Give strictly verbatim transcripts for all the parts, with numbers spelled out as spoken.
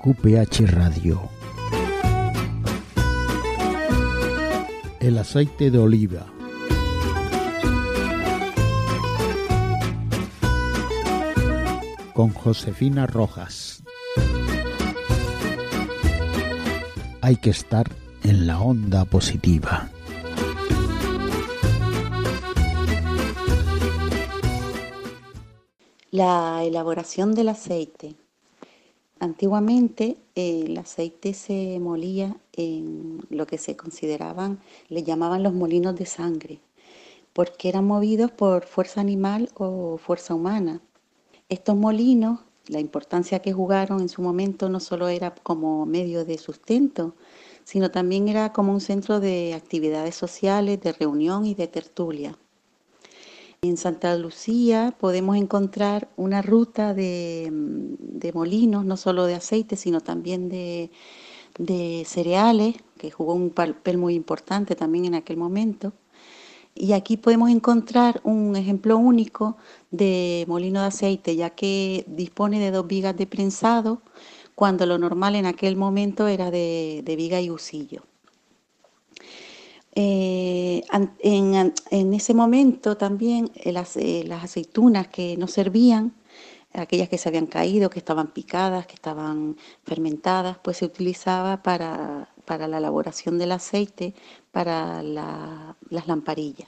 Q P H Radio. El aceite de oliva. Con Josefina Rojas. Hay que estar en la onda positiva. La elaboración del aceite. Antiguamente eh, el aceite se molía en lo que se consideraban, le llamaban los molinos de sangre, porque eran movidos por fuerza animal o fuerza humana. Estos molinos, la importancia que jugaron en su momento no solo era como medio de sustento, sino también era como un centro de actividades sociales, de reunión y de tertulia. En Santa Lucía podemos encontrar una ruta de, de molinos, no solo de aceite, sino también de, de cereales, que jugó un papel muy importante también en aquel momento. Y aquí podemos encontrar un ejemplo único de molino de aceite, ya que dispone de dos vigas de prensado, cuando lo normal en aquel momento era de, de viga y husillo. Eh, en, en ese momento también las, eh, las aceitunas que no servían, aquellas que se habían caído, que estaban picadas, que estaban fermentadas, pues se utilizaba para, para la elaboración del aceite, para la, las lamparillas.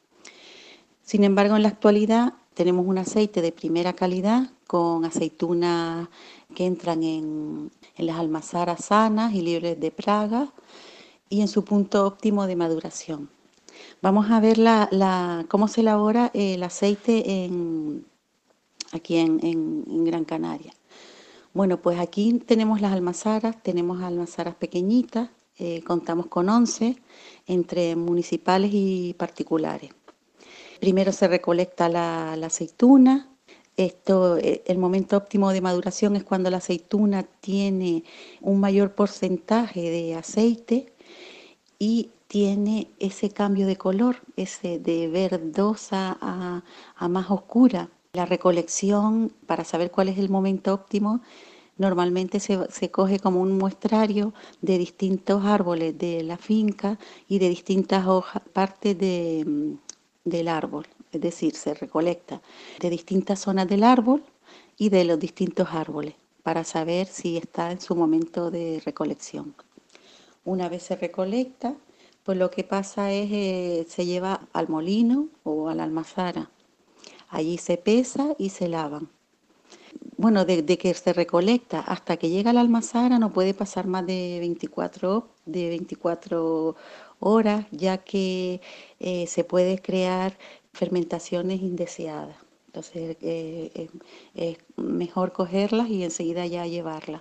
Sin embargo, en la actualidad tenemos un aceite de primera calidad con aceitunas que entran en, en las almazaras sanas y libres de plagas y en su punto óptimo de maduración. Vamos a ver la, la, cómo se elabora el aceite en, aquí en, en, en Gran Canaria. Bueno, pues aquí tenemos las almazaras, tenemos almazaras pequeñitas, eh, contamos con once, entre municipales y particulares. Primero se recolecta la, la aceituna. Esto, el momento óptimo de maduración es cuando la aceituna tiene un mayor porcentaje de aceite y tiene ese cambio de color, ese de verdosa a, a más oscura. La recolección, para saber cuál es el momento óptimo, normalmente se, se coge como un muestrario de distintos árboles de la finca y de distintas hojas, partes de, del árbol. Es decir, se recolecta de distintas zonas del árbol y de los distintos árboles para saber si está en su momento de recolección. Una vez se recolecta, pues lo que pasa es que eh, se lleva al molino o a la almazara. Allí se pesa y se lavan. Bueno, de, de que se recolecta hasta que llega a la almazara no puede pasar más de veinticuatro, de veinticuatro horas, ya que eh, se puede crear fermentaciones indeseadas. Entonces eh, eh, es mejor cogerlas y enseguida ya llevarlas.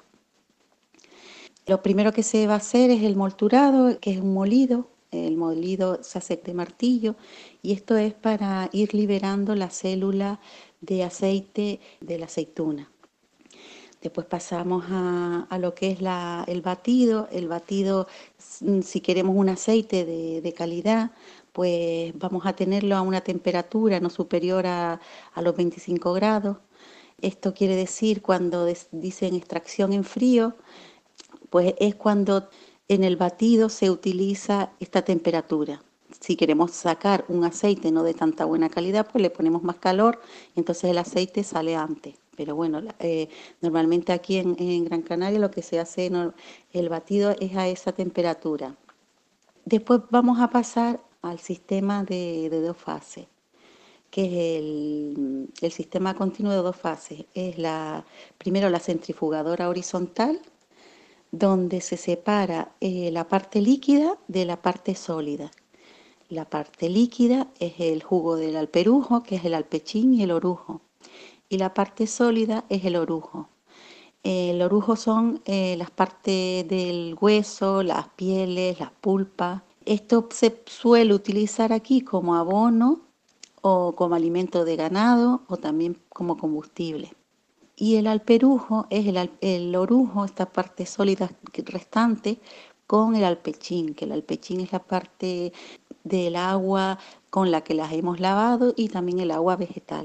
Lo primero que se va a hacer es el molturado, que es un molido. El molido se hace de martillo y esto es para ir liberando la célula de aceite de la aceituna. Después pasamos a, a lo que es la, el batido. El batido, si queremos un aceite de, de calidad, pues vamos a tenerlo a una temperatura no superior a, a los veinticinco grados. Esto quiere decir, cuando des, dicen extracción en frío, pues es cuando en el batido se utiliza esta temperatura. Si queremos sacar un aceite no de tanta buena calidad, pues le ponemos más calor y entonces el aceite sale antes. Pero bueno, eh, normalmente aquí en, en Gran Canaria lo que se hace, no, el batido es a esa temperatura. Después vamos a pasar al sistema de, de dos fases, que es el, el sistema continuo de dos fases. Es la, primero la centrifugadora horizontal, donde se separa eh, la parte líquida de la parte sólida. La parte líquida es el jugo del alperujo, que es el alpechín y el orujo. Y la parte sólida es el orujo. El orujo son eh, las partes del hueso, las pieles, las pulpas. Esto se suele utilizar aquí como abono o como alimento de ganado o también como combustible. Y el alperujo es el, el orujo, esta parte sólida restante, con el alpechín, que el alpechín es la parte del agua con la que las hemos lavado y también el agua vegetal.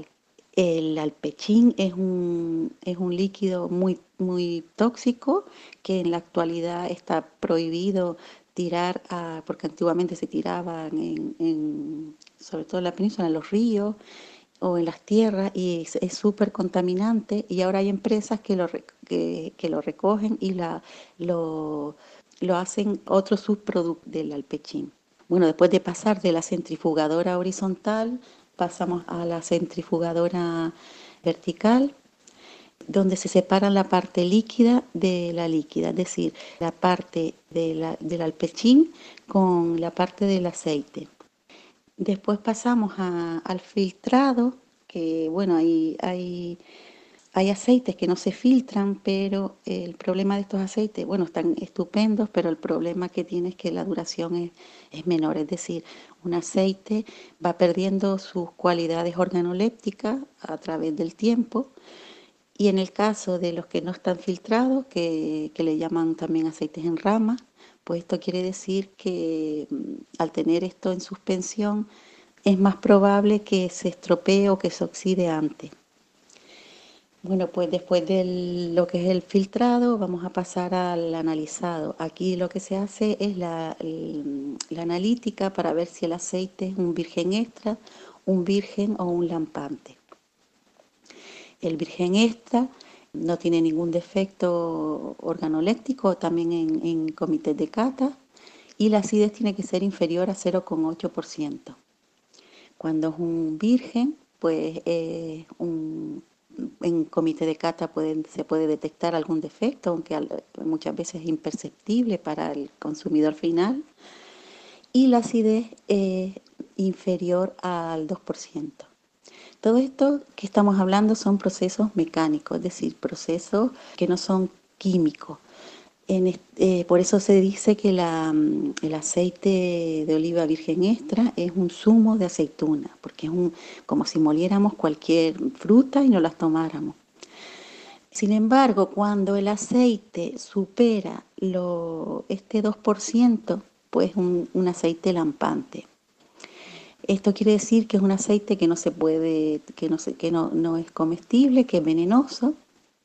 El alpechín es un, es un líquido muy, muy tóxico que en la actualidad está prohibido tirar, a, porque antiguamente se tiraban en, en, sobre todo en la península, en los ríos o en las tierras y es súper contaminante y ahora hay empresas que lo, que, que lo recogen y la, lo, lo hacen otro subproducto del alpechín. Bueno, después de pasar de la centrifugadora horizontal, pasamos a la centrifugadora vertical, donde se separa la parte líquida de la líquida, es decir, la parte de la, del alpechín con la parte del aceite. Después pasamos a, al filtrado, que bueno, hay, hay, hay aceites que no se filtran, pero el problema de estos aceites, bueno, están estupendos, pero el problema que tiene es que la duración es, es menor, es decir, un aceite va perdiendo sus cualidades organolépticas a través del tiempo. Y en el caso de los que no están filtrados, que, que le llaman también aceites en rama, pues esto quiere decir que mm, al tener esto en suspensión es más probable que se estropee o que se oxide antes. Bueno, pues después de lo que es el filtrado, vamos a pasar al analizado. Aquí lo que se hace es la, el- la analítica para ver si el aceite es un virgen extra, un virgen o un lampante. El virgen extra no tiene ningún defecto organoléptico, también en, en comités de cata, y la acidez tiene que ser inferior a cero coma ocho por ciento. Cuando es un virgen, pues eh, un, en comité de cata pueden, se puede detectar algún defecto, aunque al, muchas veces es imperceptible para el consumidor final, y la acidez es inferior al dos por ciento. Todo esto que estamos hablando son procesos mecánicos, es decir, procesos que no son químicos. En este, eh, por eso se dice que la, mm, el aceite de oliva virgen extra es un zumo de aceituna, porque es un, como si moliéramos cualquier fruta y no las tomáramos. Sin embargo, cuando el aceite supera lo, este dos por ciento, pues un, un aceite lampante. Esto quiere decir que es un aceite que no se puede, que no, se, que no, no es comestible, que es venenoso,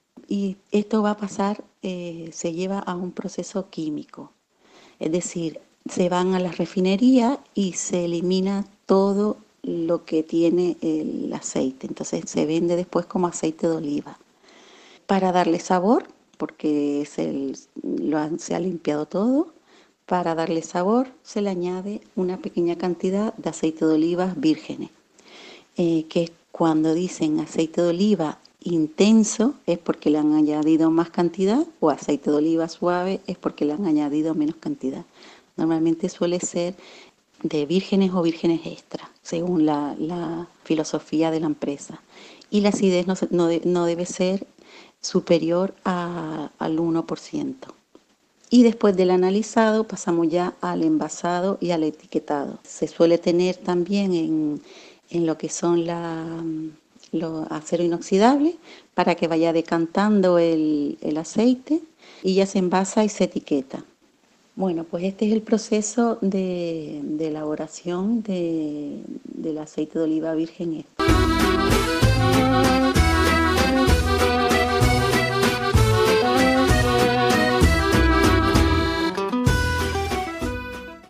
y esto va a pasar, eh, se lleva a un proceso químico. Es decir, se van a la refinería y se elimina todo lo que tiene el aceite. Entonces se vende después como aceite de oliva. Para darle sabor, porque se, lo han, se ha limpiado todo, para darle sabor se le añade una pequeña cantidad de aceite de oliva vírgenes, eh, que cuando dicen aceite de oliva intenso es porque le han añadido más cantidad, o aceite de oliva suave es porque le han añadido menos cantidad. Normalmente suele ser de vírgenes o vírgenes extra, según la, la filosofía de la empresa. Y la acidez no, no, no debe ser superior a, al uno por ciento. Y después del analizado pasamos ya al envasado y al etiquetado. Se suele tener también en, en lo que son la, los acero inoxidable para que vaya decantando el, el aceite y ya se envasa y se etiqueta. Bueno, pues este es el proceso de, de elaboración de, del aceite de oliva virgen extra.